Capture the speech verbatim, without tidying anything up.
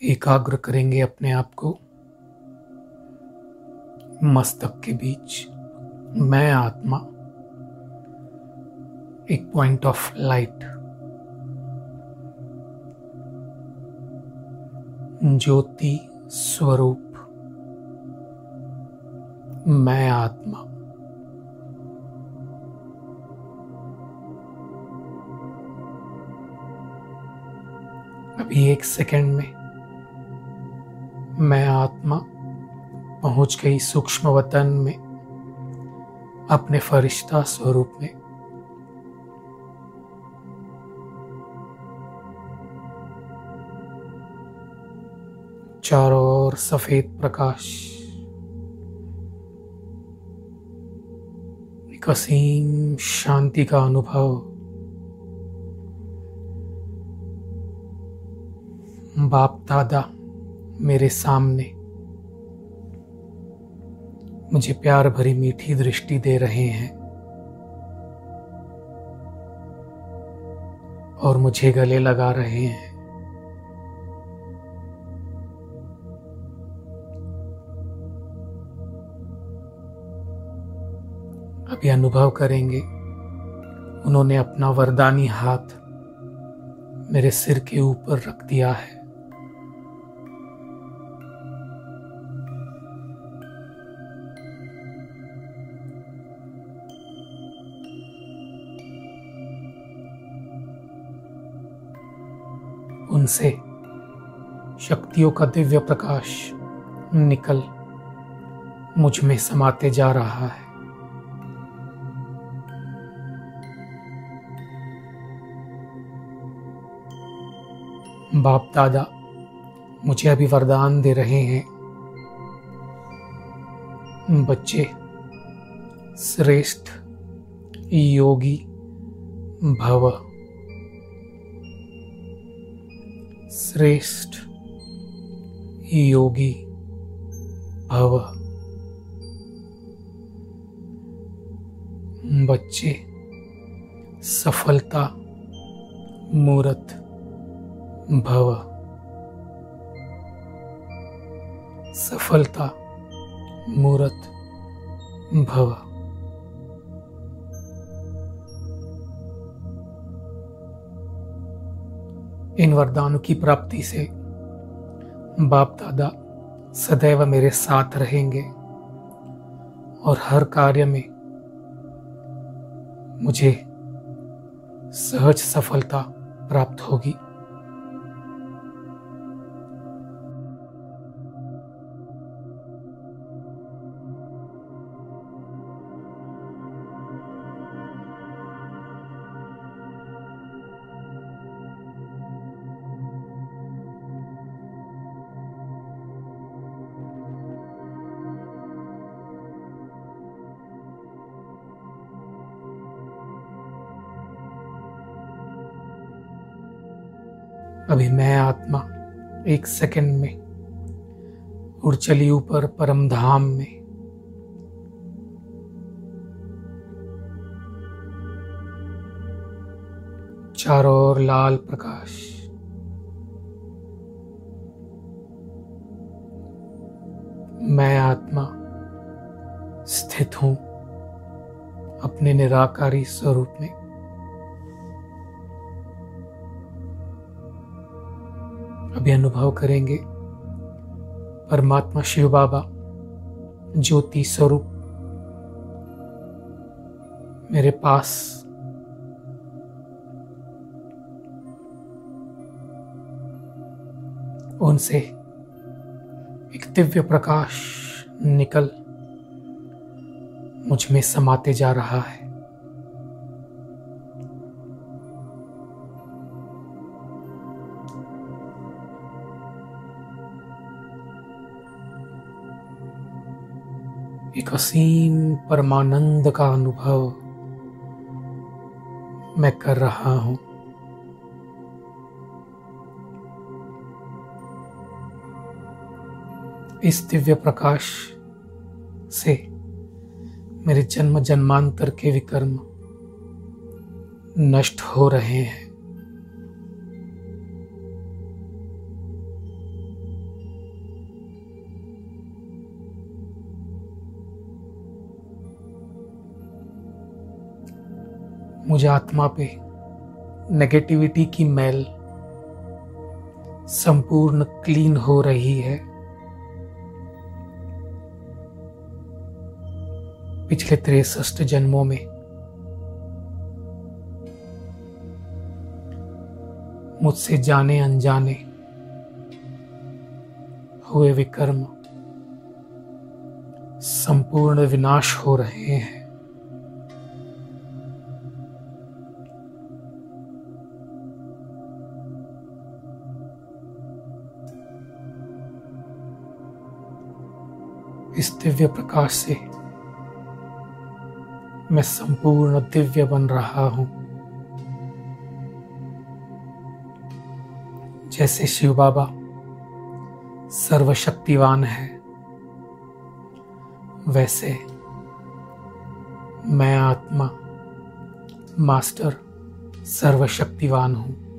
एकाग्र करेंगे अपने आप को मस्तक के बीच। मैं आत्मा एक पॉइंट ऑफ लाइट, ज्योति स्वरूप। मैं आत्मा अभी एक सेकंड में मैं आत्मा पहुंच गई सूक्ष्म वतन में, अपने फरिश्ता स्वरूप में। चारों ओर सफेद प्रकाश, एक असीम शांति का अनुभव। बाप दादा मेरे सामने मुझे प्यार भरी मीठी दृष्टि दे रहे हैं और मुझे गले लगा रहे हैं। अभी अनुभव करेंगे उन्होंने अपना वरदानी हाथ मेरे सिर के ऊपर रख दिया है। उनसे शक्तियों का दिव्य प्रकाश निकल मुझ में समाते जा रहा है। बाप दादा मुझे अभी वरदान दे रहे हैं, बच्चे श्रेष्ठ योगी भव, श्रेष्ठ योगी भव। बच्चे सफलता मूर्त भव, सफलता मूर्त भव। इन वरदानों की प्राप्ति से बाप दादा सदैव मेरे साथ रहेंगे और हर कार्य में मुझे सहज सफलता प्राप्त होगी। अभी मैं आत्मा एक सेकंड में उड़ चली ऊपर परम धाम में। चारों ओर लाल प्रकाश, मैं आत्मा स्थित हूं अपने निराकारी स्वरूप में। अभी अनुभव करेंगे परमात्मा शिव बाबा ज्योति स्वरूप मेरे पास उनसे एक दिव्य प्रकाश निकल मुझ में समाते जा रहा है। एक असीम परमानंद का अनुभव मैं कर रहा हूं। इस दिव्य प्रकाश से मेरे जन्म जन्मांतर के विकर्म नष्ट हो रहे हैं। मुझे आत्मा पे नेगेटिविटी की मैल संपूर्ण क्लीन हो रही है। पिछले तिरसठ जन्मों में मुझसे जाने अनजाने हुए विकर्म संपूर्ण विनाश हो रहे हैं। इस दिव्य प्रकाश से मैं संपूर्ण दिव्य बन रहा हूं। जैसे शिव बाबा सर्वशक्तिवान है, वैसे मैं आत्मा मास्टर सर्वशक्तिवान हूं।